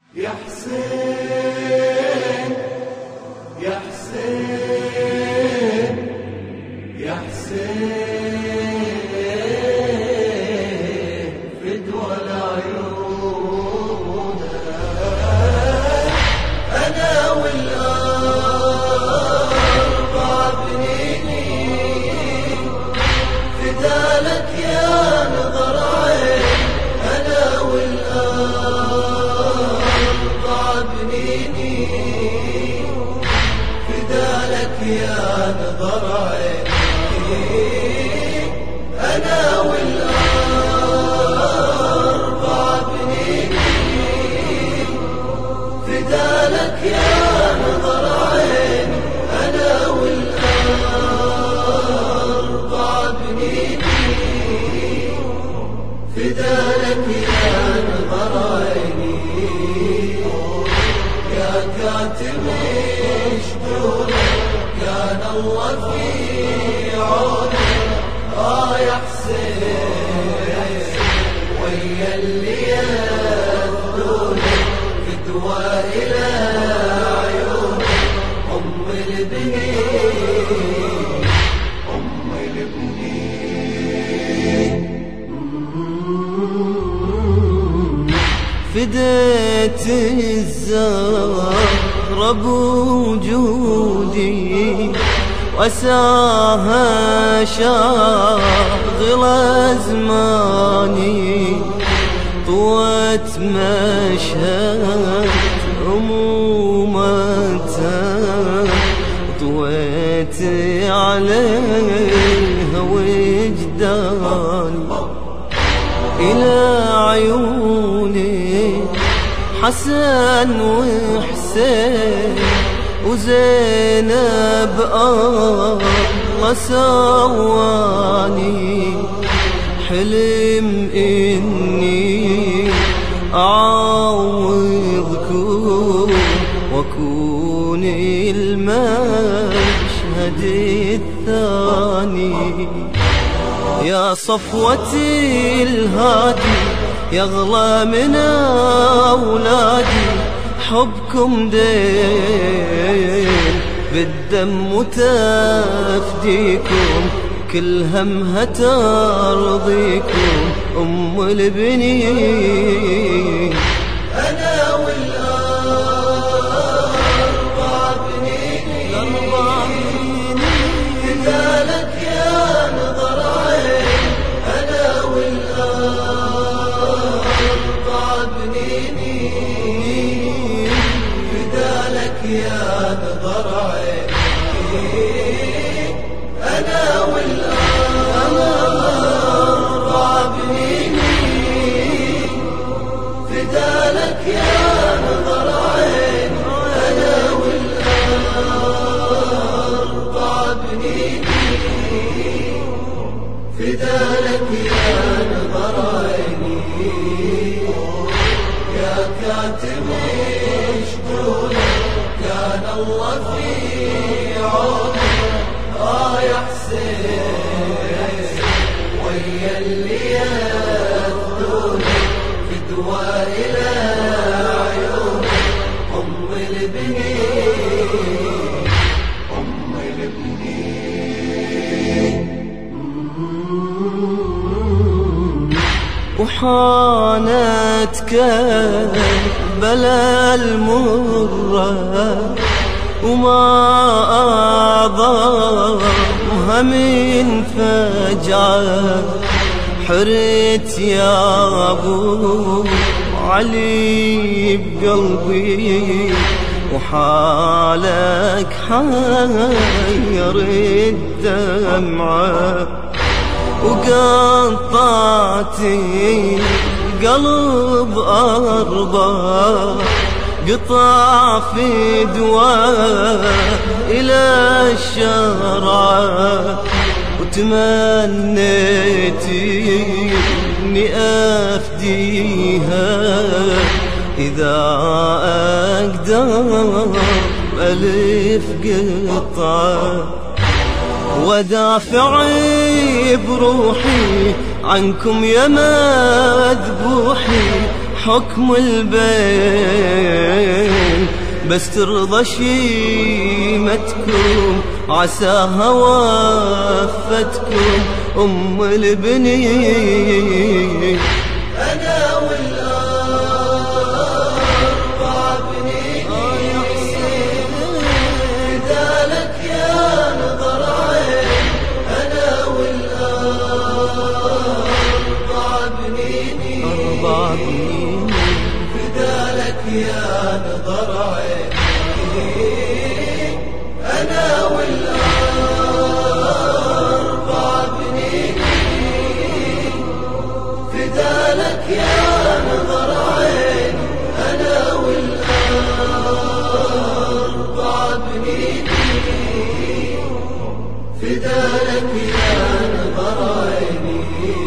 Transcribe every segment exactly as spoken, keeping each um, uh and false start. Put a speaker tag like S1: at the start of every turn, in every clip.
S1: يا حسين يا حسين يا حسين فدوى العيون أنا والأربع بنيني فدالك يا نظر عين أنا والأربع بنيني فدالك يا نظر عيني أنا والأربع بنيني فدالك يا نظر عيني أنا والأربع بنيني فدالك يا نظر عيني يا كاتب شجونك كان الله في عونك آه يا حسين ويا اللي يهدونك فدوى إلى عيونك أم البنين أم البنين
S2: فديت الزهر بوجودي وساها شاغل زماني طوت مشهد همومته طويت عليها وجداني إلى عيوني حسن وحسين وزينب الله سواني حلم إني أعوضكم وأكون المشهد الثاني يا صفوتي الهادي يغلى من أولادي حبكم دين بالدم وتفديكم كل همها ترضيكم أم البنين
S1: أنا والأربع بنيني فدالك يا نظر عين أنا والأربع بنيني فدالك يا نظر عيني أنا والأربع بنيني فدالك يا نظر عيني أنا والأربع بنيني فدالك يا نظر عيني يا كاتب شجونك كان الله في عونك آه يا حسين ويا اللي يهدونك فدوى إلى عيونك أم البنين أم البنين
S2: وحانت كربلاء المرة وما أعظمها من فجعة حريت يا أبو علي بقلبي وحالك حير الدمعة وقطعتي قلب أربع قطع في دواء إلى الشرع وتمنيت إني أفديها إذا أقدر ألف قطعة ودافعي بروحي عنكم يا مذبوحي حكم البين، بس ترضى شيمتكم عساها وفتكم أم البنين.
S1: أنا والأربع بنين فدالك يا نظر عين. أنا والأربع بنين
S2: أربع بنين
S1: فدالك يا نظر عين. أنا والأربع بنين فدالك يا نظر عين. أنا والأربع بنين فدالك يا نظر عيني.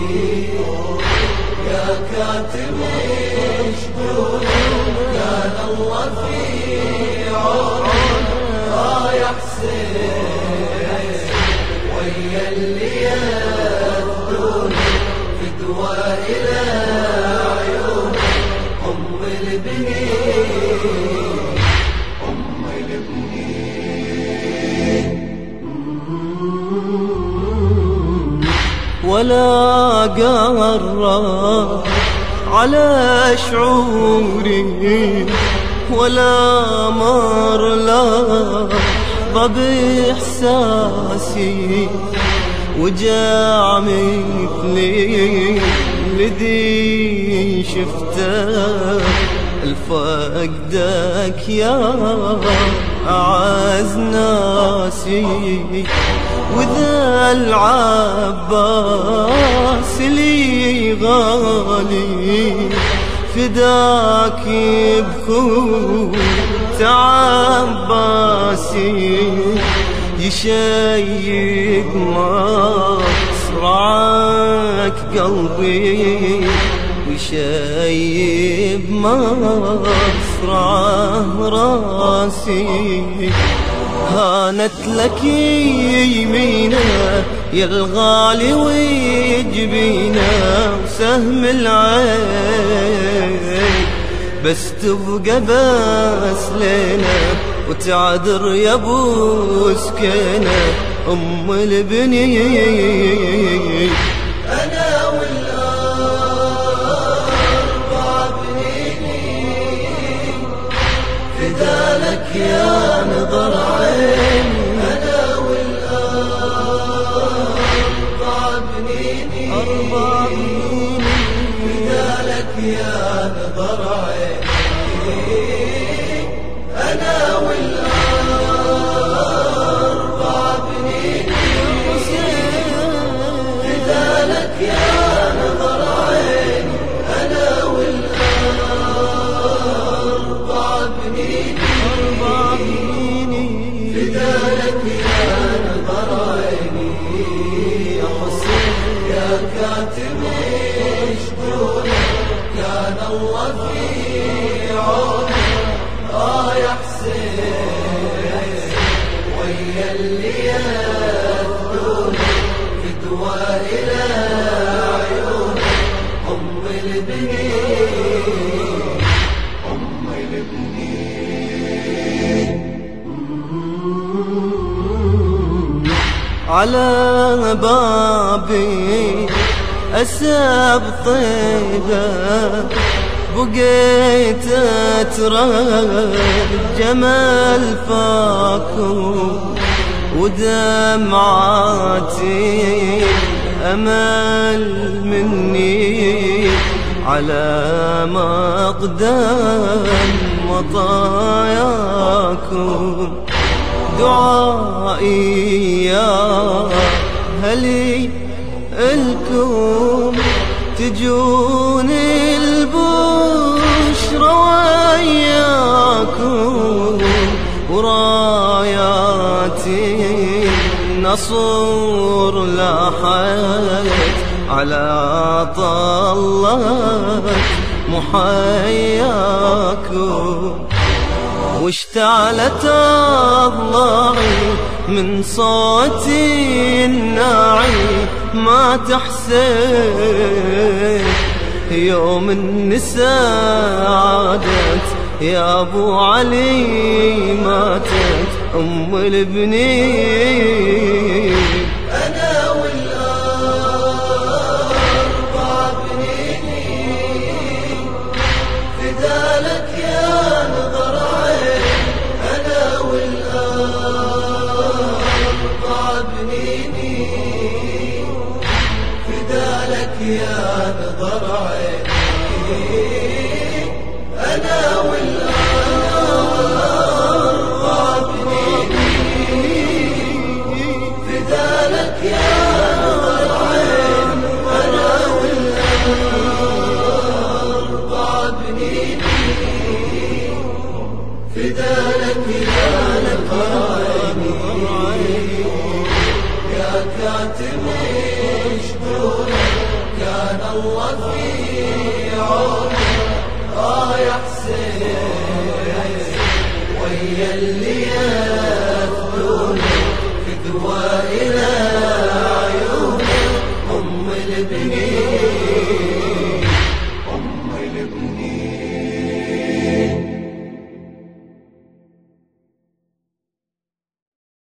S1: يا كاتب شجونك كان الله في عونك. آه يا حسين ويا اللي يفدونك فدوى إلى عيونك أم البنين. أم البنين
S2: ولا قرر على شعوري ولا مر لحظة بإحساسي، وجاع مثلي الذي شفته الفقدك يا أعز ناسي. وذا العباس لي غالي فداك بخوت عباسي، يشيب مصرعك قلبي ويشيب مصرعه راسي. هانت لك يمينه يا الغالي وجبينه وسهم العين، بس تبقى بس لنا وتعذر يا ابو سكينه ام البنين.
S1: أنا والأربع بنين فدالك يا نظر عين. أنا والأربع بنين
S2: أربع بنين
S1: فدالك يا نظر عين. أنا والأربع بنين فدالك يا نظر عين. أنا والأربع بنين فدالك يا نظر عيني. يا حسين يا كاتب شجونك كان الله في عونك. آه يا حسين ويا اللي يفدونك فدوى إلى عيونك أم البنين. أم البنين
S2: على بابي أسب طيبة بقيت أترجم الفاكم ودمعاتي أمل مني على مقدم مطاياكم. دعائي يا هلي الكم تجوني البشرى وياكم، وراياتي نصر لاحت على طلت محياكم. واشتعلت أضلاعي من صوتي الناعي ما تحسن يوم النساء عادت يا ابو علي ماتت ام البنين.
S1: انا والاربع بنيني فدالك يا نظر عين. انا والاربع بنيني فدالك يا نظر عين. انا والاربع بنيني فدالك يا نظر عين. انا والاربع بنيني فدالك يا نظر عين. يا كاتب شكرك كان الله في عونك. آه يا حسين ويا اللي يفدونك فدوى إلى عيونك. أم البنين